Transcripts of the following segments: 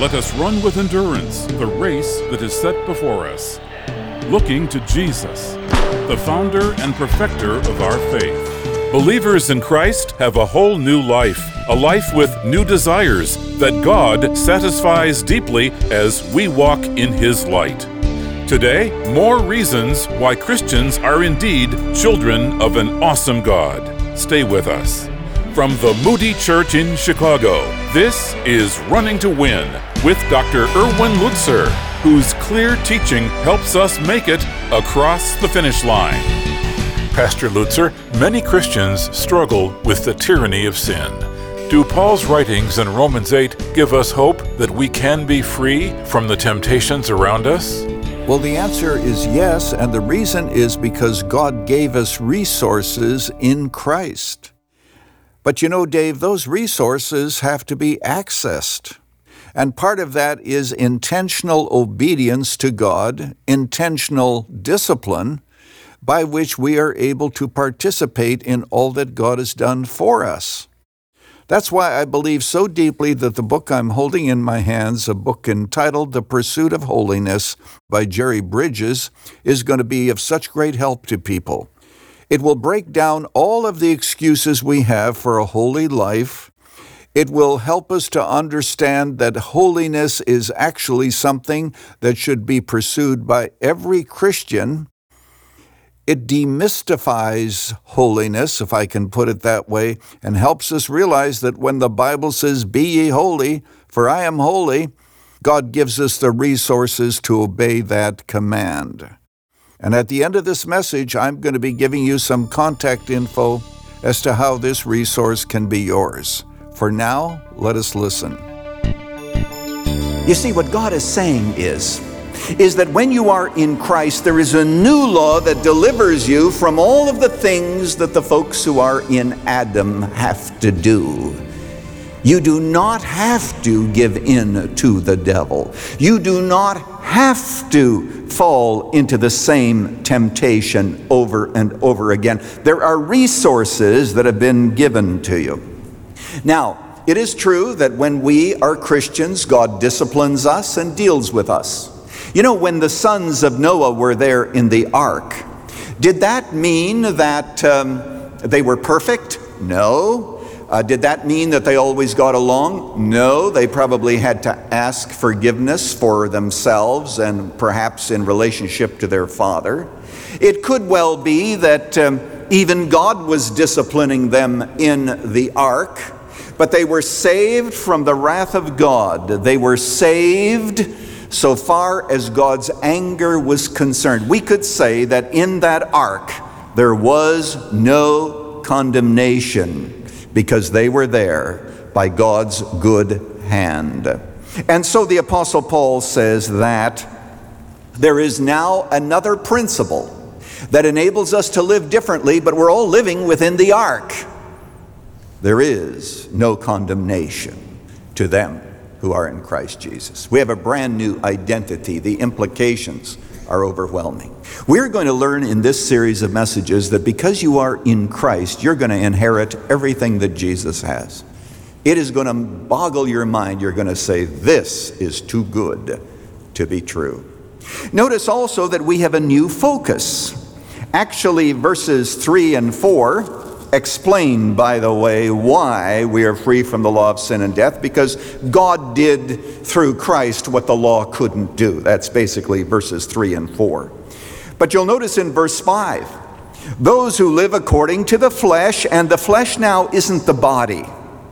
let us run with endurance the race that is set before us, looking to Jesus, the founder and perfecter of our faith. Believers in Christ have a whole new life, a life with new desires that God satisfies deeply as we walk in His light. Today, more reasons why Christians are indeed children of an awesome God. Stay with us. From the Moody Church in Chicago, this is Running to Win with Dr. Erwin Lutzer, whose clear teaching helps us make it across the finish line. Pastor Lutzer, many Christians struggle with the tyranny of sin. Do Paul's writings in Romans 8 give us hope that we can be free from the temptations around us? Well, the answer is yes, and the reason is because God gave us resources in Christ. But you know, Dave, those resources have to be accessed. And part of that is intentional obedience to God, intentional discipline, by which we are able to participate in all that God has done for us. That's why I believe so deeply that the book I'm holding in my hands, a book entitled The Pursuit of Holiness by Jerry Bridges, is going to be of such great help to people. It will break down all of the excuses we have for a holy life. It will help us to understand that holiness is actually something that should be pursued by every Christian. It demystifies holiness, if I can put it that way, and helps us realize that when the Bible says, "Be ye holy, for I am holy," God gives us the resources to obey that command. And at the end of this message, I'm going to be giving you some contact info as to how this resource can be yours. For now, let us listen. You see, what God is saying is that when you are in Christ, there is a new law that delivers you from all of the things that the folks who are in Adam have to do. You do not have to give in to the devil. You do not have to fall into the same temptation over and over again. There are resources that have been given to you. Now, it is true that when we are Christians, God disciplines us and deals with us. You know, when the sons of Noah were there in the ark, did that mean that they were perfect? No. Did that mean that they always got along? No. They probably had to ask forgiveness for themselves and perhaps in relationship to their father. It could well be that even God was disciplining them in the ark, but they were saved from the wrath of God. They were saved so far as God's anger was concerned. We could say that in that ark there was no condemnation because they were there by God's good hand. And so the Apostle Paul says that there is now another principle that enables us to live differently, but we're all living within the ark. There is no condemnation to them who are in Christ Jesus. We have a brand new identity. The implications are overwhelming. We're going to learn in this series of messages that because you are in Christ, you're going to inherit everything that Jesus has. It is going to boggle your mind. You're going to say, "This is too good to be true." Notice also that we have a new focus. Actually, verses 3 and 4 explain, by the way, why we are free from the law of sin and death, because God did through Christ what the law couldn't do. That's basically verses 3 and 4. But you'll notice in verse 5, those who live according to the flesh, and the flesh now isn't the body.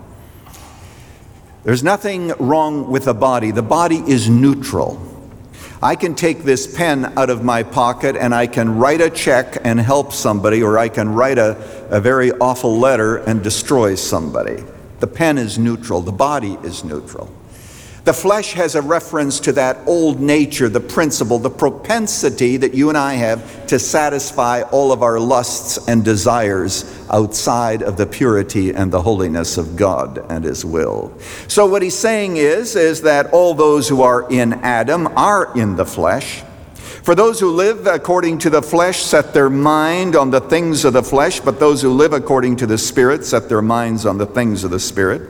There's nothing wrong with the body. The body is neutral. I can take this pen out of my pocket and I can write a check and help somebody, or I can write a very awful letter and destroy somebody. The pen is neutral. The body is neutral. The flesh has a reference to that old nature, the principle, the propensity that you and I have to satisfy all of our lusts and desires outside of the purity and the holiness of God and His will. So what he's saying is that all those who are in Adam are in the flesh. For those who live according to the flesh set their mind on the things of the flesh, but those who live according to the Spirit set their minds on the things of the Spirit.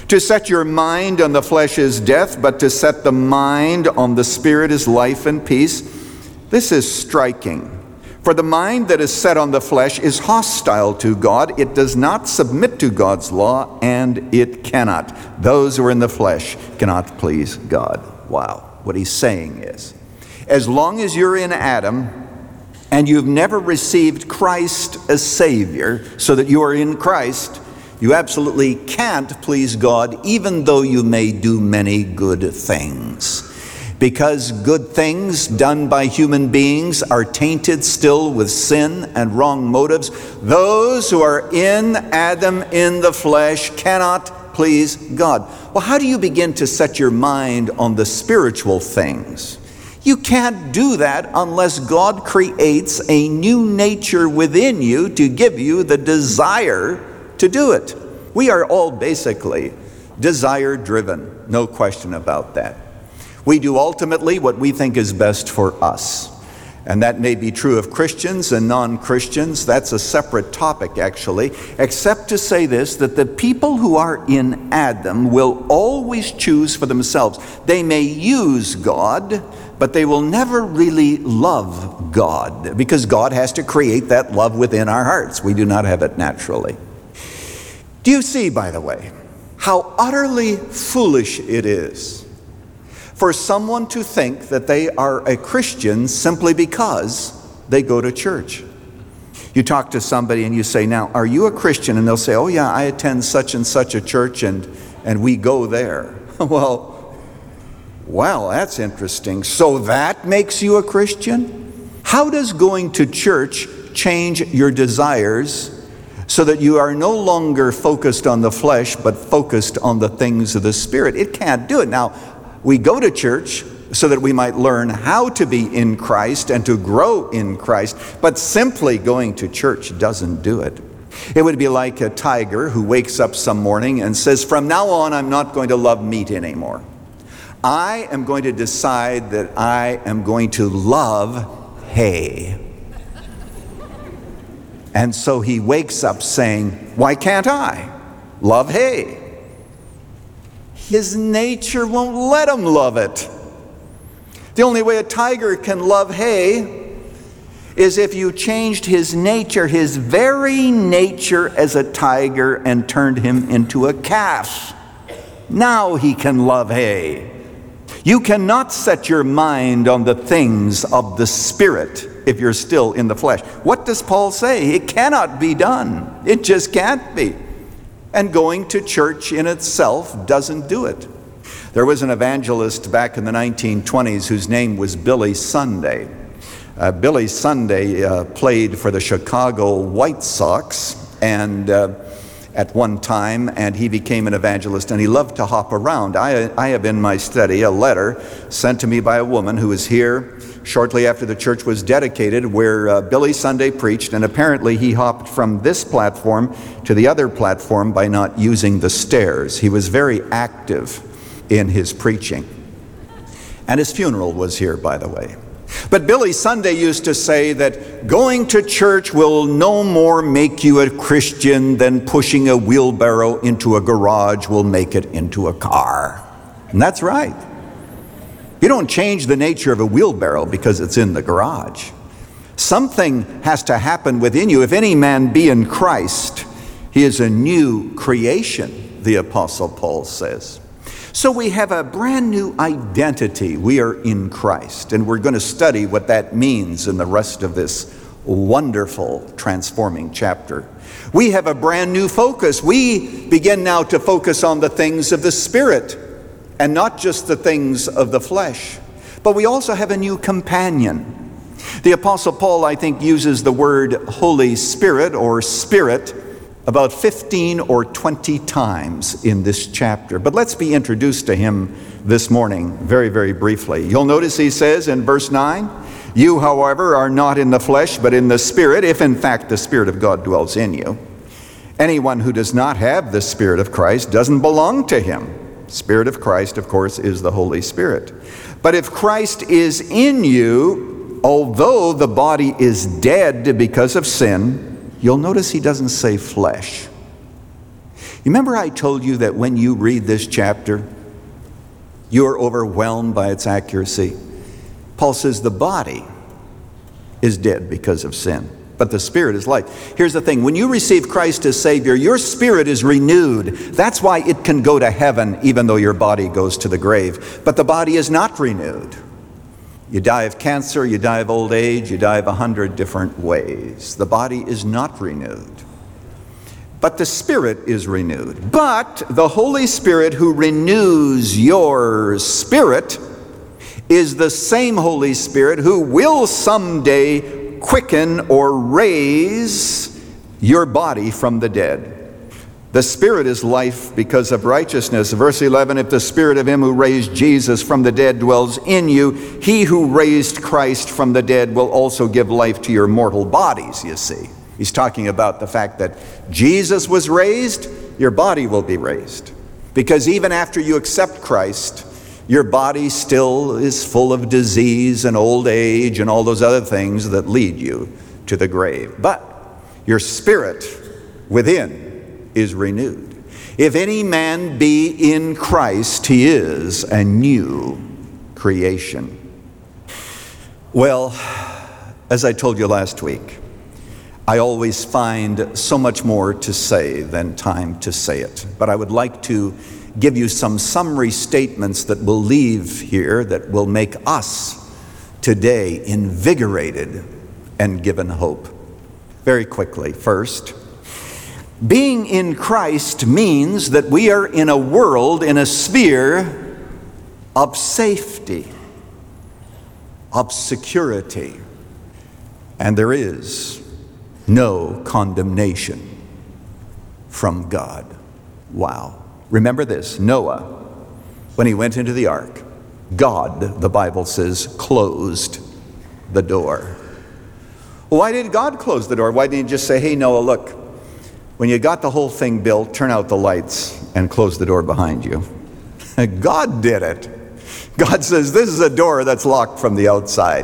To set your mind on the flesh is death, but to set the mind on the Spirit is life and peace. This is striking. For the mind that is set on the flesh is hostile to God. It does not submit to God's law, and it cannot. Those who are in the flesh cannot please God. Wow. What he's saying is, as long as you're in Adam and you've never received Christ as Savior, so that you are in Christ, you absolutely can't please God, even though you may do many good things. Because good things done by human beings are tainted still with sin and wrong motives. Those who are in Adam in the flesh cannot please God. Well, how do you begin to set your mind on the spiritual things? You can't do that unless God creates a new nature within you to give you the desire to do it. We are all basically desire-driven, no question about that. We do ultimately what we think is best for us. And that may be true of Christians and non-Christians. That's a separate topic, actually, except to say this, that the people who are in Adam will always choose for themselves. They may use God, but they will never really love God, because God has to create that love within our hearts. We do not have it naturally. Do you see, by the way, how utterly foolish it is for someone to think that they are a Christian simply because they go to church? You talk to somebody and you say, now, are you a Christian? And they'll say, oh yeah, I attend such and such a church and we go there. Well, that's interesting. So that makes you a Christian? How does going to church change your desires so that you are no longer focused on the flesh, but focused on the things of the Spirit? It can't do it. Now, we go to church so that we might learn how to be in Christ and to grow in Christ, but simply going to church doesn't do it. It would be like a tiger who wakes up some morning and says, from now on, I'm not going to love meat anymore. I am going to decide that I am going to love hay. And so he wakes up saying, why can't I love hay? His nature won't let him love it. The only way a tiger can love hay is if you changed his nature, his very nature as a tiger, and turned him into a calf. Now he can love hay. You cannot set your mind on the things of the Spirit if you're still in the flesh. What does Paul say? It cannot be done. It just can't be. And going to church in itself doesn't do it. There was an evangelist back in the 1920s whose name was Billy Sunday. Billy Sunday played for the Chicago White Sox and at one time, and he became an evangelist, and he loved to hop around. I have in my study a letter sent to me by a woman who was here shortly after the church was dedicated, where Billy Sunday preached, and apparently he hopped from this platform to the other platform by not using the stairs. He was very active in his preaching. And his funeral was here, by the way. But Billy Sunday used to say that going to church will no more make you a Christian than pushing a wheelbarrow into a garage will make it into a car. And that's right. You don't change the nature of a wheelbarrow because it's in the garage. Something has to happen within you. If any man be in Christ, he is a new creation, the Apostle Paul says. So we have a brand new identity. We are in Christ, and we're going to study what that means in the rest of this wonderful, transforming chapter. We have a brand new focus. We begin now to focus on the things of the Spirit and not just the things of the flesh. But we also have a new companion. The Apostle Paul, I think, uses the word Holy Spirit or Spirit about 15 or 20 times in this chapter. But let's be introduced to him this morning very, very briefly. You'll notice he says in verse 9, you, however, are not in the flesh, but in the Spirit, if in fact the Spirit of God dwells in you. Anyone who does not have the Spirit of Christ doesn't belong to him. Spirit of Christ, of course, is the Holy Spirit. But if Christ is in you, although the body is dead because of sin, you'll notice he doesn't say flesh. You remember I told you that when you read this chapter, you're overwhelmed by its accuracy? Paul says the body is dead because of sin, but the spirit is life. Here's the thing. When you receive Christ as Savior, your spirit is renewed. That's why it can go to heaven even though your body goes to the grave. But the body is not renewed. You die of cancer, you die of old age, you die of 100 different ways. The body is not renewed. But the Spirit is renewed. But the Holy Spirit who renews your spirit is the same Holy Spirit who will someday quicken or raise your body from the dead. The Spirit is life because of righteousness. Verse 11, if the Spirit of him who raised Jesus from the dead dwells in you, he who raised Christ from the dead will also give life to your mortal bodies, you see. He's talking about the fact that Jesus was raised, your body will be raised. Because even after you accept Christ, your body still is full of disease and old age and all those other things that lead you to the grave. But your spirit within is renewed. If any man be in Christ, he is a new creation. Well, as I told you last week, I always find so much more to say than time to say it. But I would like to give you some summary statements that we'll leave here that will make us today invigorated and given hope. Very quickly, first, being in Christ means that we are in a world, in a sphere of safety, of security, and there is no condemnation from God. Wow. Remember this, Noah, when he went into the ark, God, the Bible says, closed the door. Why did God close the door? Why didn't he just say, hey, Noah, look, when you got the whole thing built, turn out the lights and close the door behind you? God did it. God says, this is a door that's locked from the outside.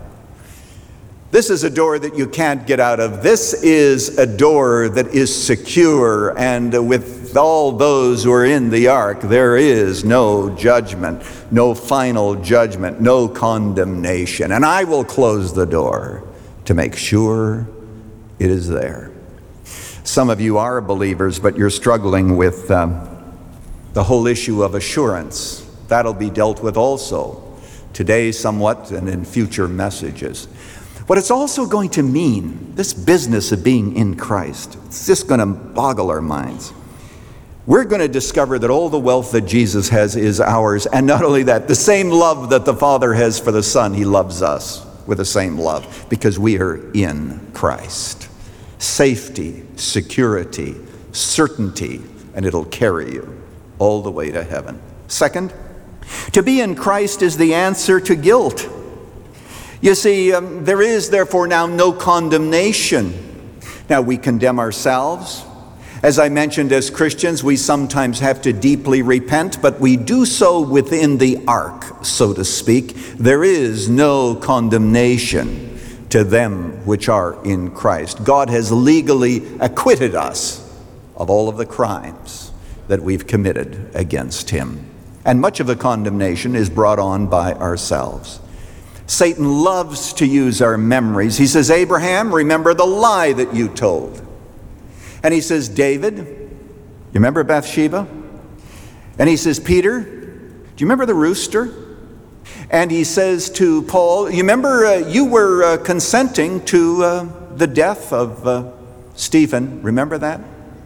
This is a door that you can't get out of. This is a door that is secure, and with all those who are in the ark, there is no judgment, no final judgment, no condemnation. And I will close the door to make sure it is there. Some of you are believers, but you're struggling with the whole issue of assurance. That'll be dealt with also today somewhat and in future messages. What it's also going to mean, this business of being in Christ, it's just going to boggle our minds. We're going to discover that all the wealth that Jesus has is ours, and not only that, the same love that the Father has for the Son, he loves us with the same love, because we are in Christ. Safety, security, certainty, and it'll carry you all the way to heaven. Second, to be in Christ is the answer to guilt. You see, there is therefore now no condemnation. Now, we condemn ourselves. As I mentioned, as Christians, we sometimes have to deeply repent, but we do so within the ark, so to speak. There is no condemnation to them which are in Christ. God has legally acquitted us of all of the crimes that we've committed against him. And much of the condemnation is brought on by ourselves. Satan loves to use our memories. He says, Abraham, remember the lie that you told. And he says, David, you remember Bathsheba? And he says, Peter, do you remember the rooster? And he says to Paul, you remember you were consenting to the death of Stephen. Remember that?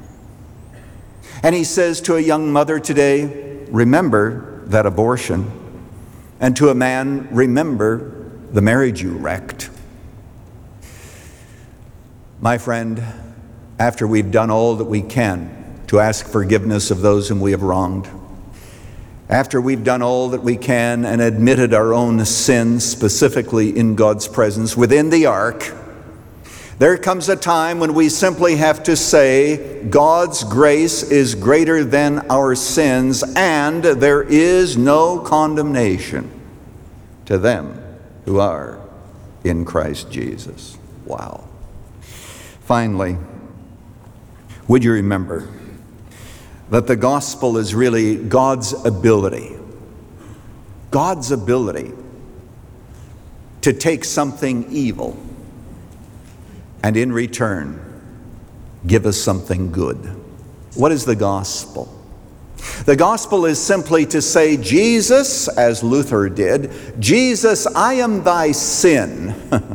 And he says to a young mother today, remember that abortion. And to a man, remember the marriage you wrecked. My friend, after we've done all that we can to ask forgiveness of those whom we have wronged, after we've done all that we can and admitted our own sins, specifically in God's presence within the ark, there comes a time when we simply have to say, God's grace is greater than our sins, and there is no condemnation to them who are in Christ Jesus. Wow. Finally, would you remember that the gospel is really God's ability to take something evil and in return give us something good. What is the gospel? The gospel is simply to say, Jesus, as Luther did, Jesus, I am thy sin,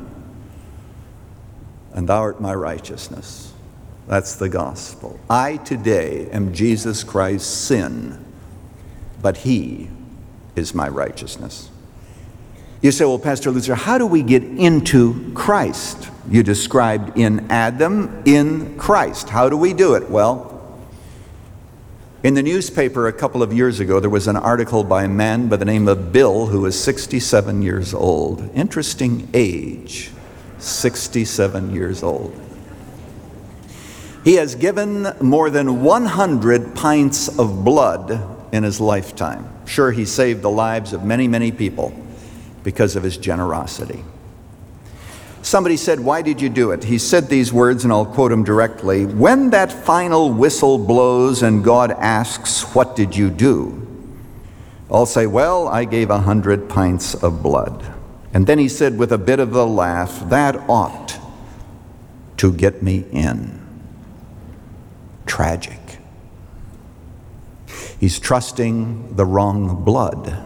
and thou art my righteousness. That's the gospel. I today am Jesus Christ's sin, but he is my righteousness. You say, well, Pastor Lutzer, how do we get into Christ? You described in Adam, in Christ. How do we do it? Well, in the newspaper a couple of years ago, there was an article by a man by the name of Bill, who was 67 years old. Interesting age, 67 years old. He has given more than 100 pints of blood in his lifetime. Sure, he saved the lives of many, many people because of his generosity. Somebody said, why did you do it? He said these words, and I'll quote him directly. When that final whistle blows and God asks, what did you do? I'll say, well, I gave 100 pints of blood. And then he said with a bit of a laugh, that ought to get me in. Tragic. He's trusting the wrong blood.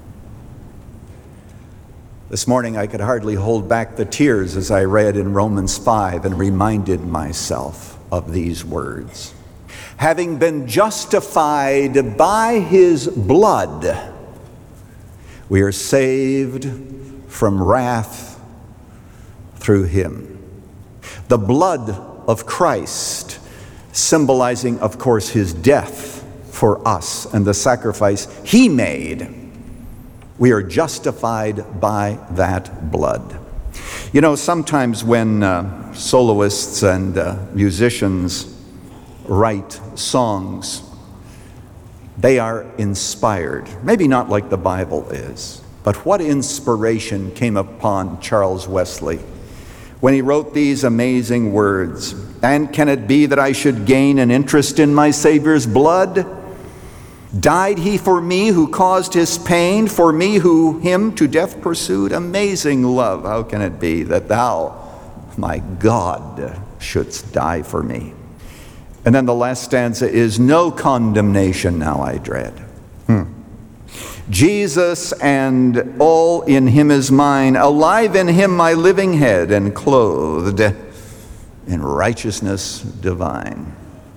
This morning I could hardly hold back the tears as I read in Romans 5 and reminded myself of these words. Having been justified by his blood, we are saved from wrath through him. The blood of Christ, symbolizing, of course, his death for us and the sacrifice he made. We are justified by that blood. You know, sometimes when soloists and musicians write songs, they are inspired. Maybe not like the Bible is, but what inspiration came upon Charles Wesley when he wrote these amazing words? And can it be that I should gain an interest in my Savior's blood? Died he for me who caused his pain, for me who him to death pursued? Amazing love, how can it be that thou, my God, shouldst die for me? And then the last stanza is, no condemnation now I dread. Jesus and all in him is mine, alive in him my living head, and clothed in righteousness divine.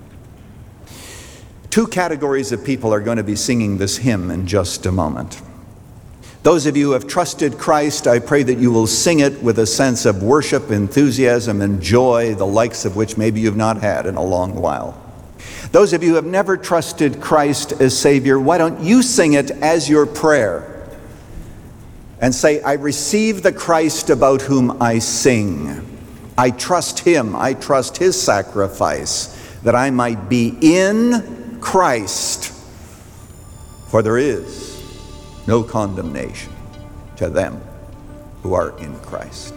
Two categories of people are going to be singing this hymn in just a moment. Those of you who have trusted Christ, I pray that you will sing it with a sense of worship, enthusiasm, and joy, the likes of which maybe you've not had in a long while. Those of you who have never trusted Christ as Savior, why don't you sing it as your prayer and say, I receive the Christ about whom I sing. I trust him. I trust his sacrifice that I might be in Christ, for there is no condemnation to them who are in Christ.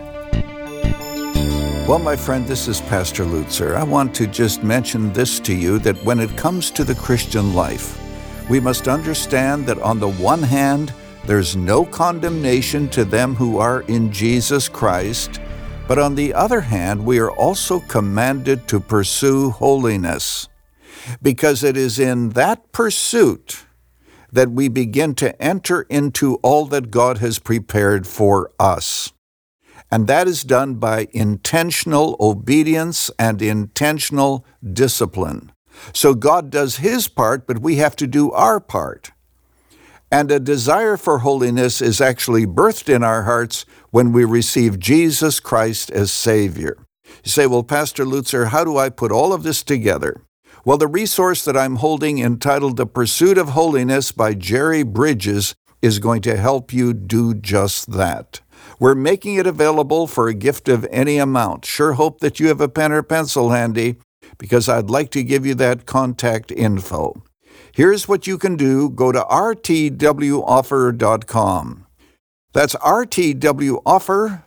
Well, my friend, this is Pastor Lutzer. I want to just mention this to you, that when it comes to the Christian life, we must understand that on the one hand, there's no condemnation to them who are in Jesus Christ, but on the other hand, we are also commanded to pursue holiness. Because it is in that pursuit that we begin to enter into all that God has prepared for us. And that is done by intentional obedience and intentional discipline. So God does his part, but we have to do our part. And a desire for holiness is actually birthed in our hearts when we receive Jesus Christ as Savior. You say, well, Pastor Lutzer, how do I put all of this together? Well, the resource that I'm holding, entitled The Pursuit of Holiness by Jerry Bridges, is going to help you do just that. We're making it available for a gift of any amount. Sure hope that you have a pen or pencil handy, because I'd like to give you that contact info. Here's what you can do. Go to rtwoffer.com. That's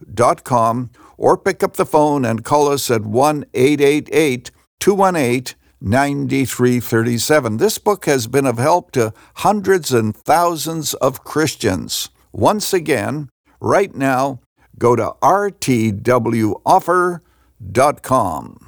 rtwoffer.com, or pick up the phone and call us at 1-888-218-00 9337. This book has been of help to hundreds and thousands of Christians. Once again, right now, go to rtwoffer.com.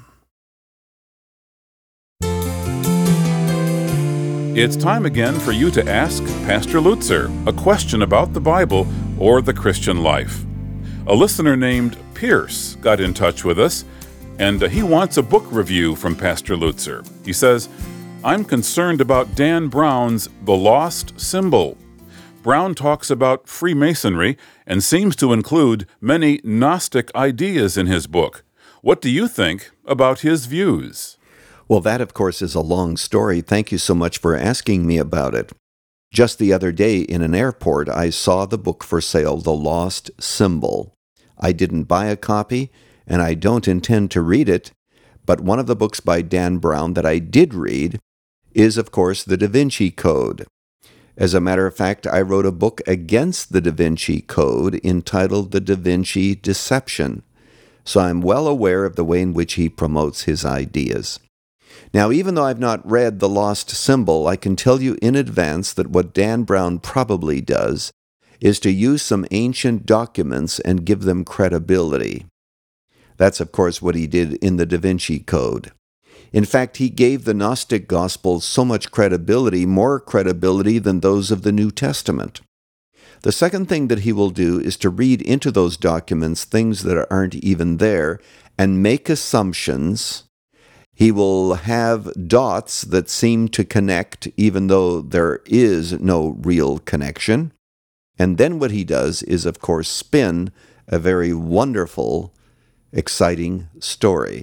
It's time again for you to ask Pastor Lutzer a question about the Bible or the Christian life. A listener named Pierce got in touch with us, and he wants a book review from Pastor Lutzer. He says, "I'm concerned about Dan Brown's The Lost Symbol. Brown talks about Freemasonry and seems to include many Gnostic ideas in his book. What do you think about his views?" Well, that, of course, is a long story. Thank you so much for asking me about it. Just the other day in an airport, I saw the book for sale, The Lost Symbol. I didn't buy a copy, and I don't intend to read it, but one of the books by Dan Brown that I did read is, of course, the Da Vinci Code. As a matter of fact, I wrote a book against the Da Vinci Code entitled The Da Vinci Deception, so I'm well aware of the way in which he promotes his ideas. Now, even though I've not read The Lost Symbol, I can tell you in advance that what Dan Brown probably does is to use some ancient documents and give them credibility. That's, of course, what he did in the Da Vinci Code. In fact, he gave the Gnostic Gospels so much credibility, more credibility than those of the New Testament. The second thing that he will do is to read into those documents things that aren't even there and make assumptions. He will have dots that seem to connect even though there is no real connection. And then what he does is, of course, spin a very wonderful, exciting story.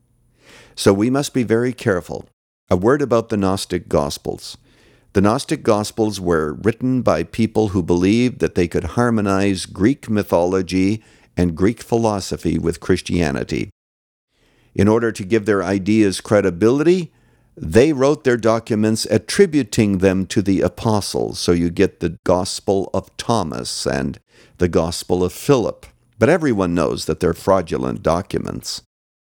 So we must be very careful. A word about the Gnostic Gospels. The Gnostic Gospels were written by people who believed that they could harmonize Greek mythology and Greek philosophy with Christianity. In order to give their ideas credibility, they wrote their documents attributing them to the apostles. So you get the Gospel of Thomas and the Gospel of Philip. But everyone knows that they're fraudulent documents.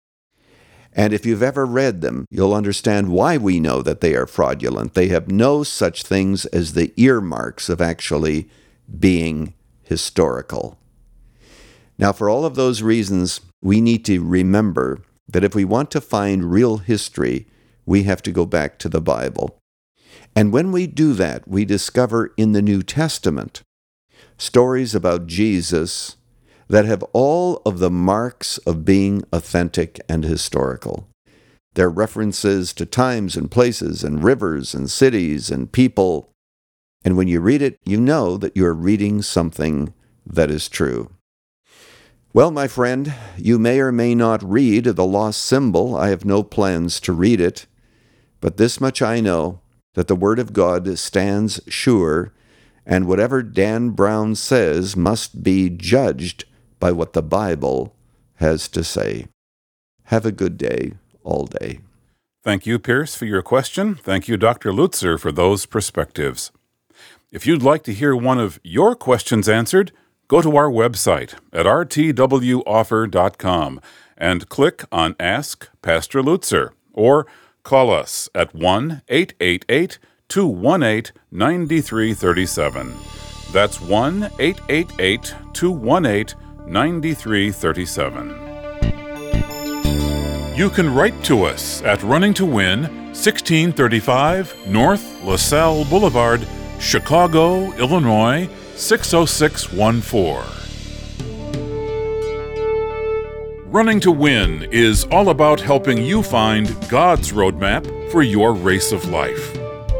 And if you've ever read them, you'll understand why we know that they are fraudulent. They have no such things as the earmarks of actually being historical. Now, for all of those reasons, we need to remember that if we want to find real history, we have to go back to the Bible. And when we do that, we discover in the New Testament stories about Jesus that have all of the marks of being authentic and historical. They're references to times and places and rivers and cities and people. And when you read it, you know that you're reading something that is true. Well, my friend, you may or may not read The Lost Symbol. I have no plans to read it. But this much I know, that the Word of God stands sure, and whatever Dan Brown says must be judged by what the Bible has to say. Have a good day, all day. Thank you, Pierce, for your question. Thank you, Dr. Lutzer, for those perspectives. If you'd like to hear one of your questions answered, go to our website at rtwoffer.com and click on Ask Pastor Lutzer, or call us at 1-888-218-9337. That's 1-888-218-9337. You can write to us at Running to Win, 1635 North LaSalle Boulevard, Chicago, Illinois, 60614. Running to Win is all about helping you find God's roadmap for your race of life.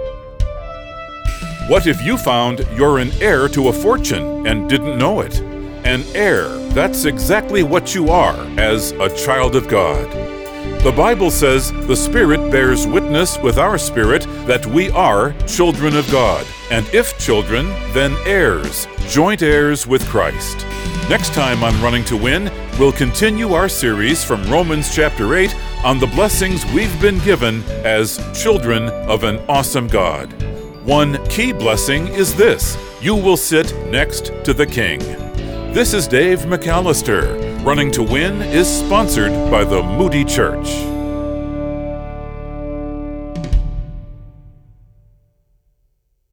What if you found you're an heir to a fortune and didn't know it? An heir, that's exactly what you are as a child of God. The Bible says the Spirit bears witness with our spirit that we are children of God, and if children, then heirs, joint heirs with Christ. Next time on Running to Win, we'll continue our series from Romans chapter 8 on the blessings we've been given as children of an awesome God. One key blessing is this: you will sit next to the King. This is Dave McAllister. Running to Win is sponsored by the Moody Church.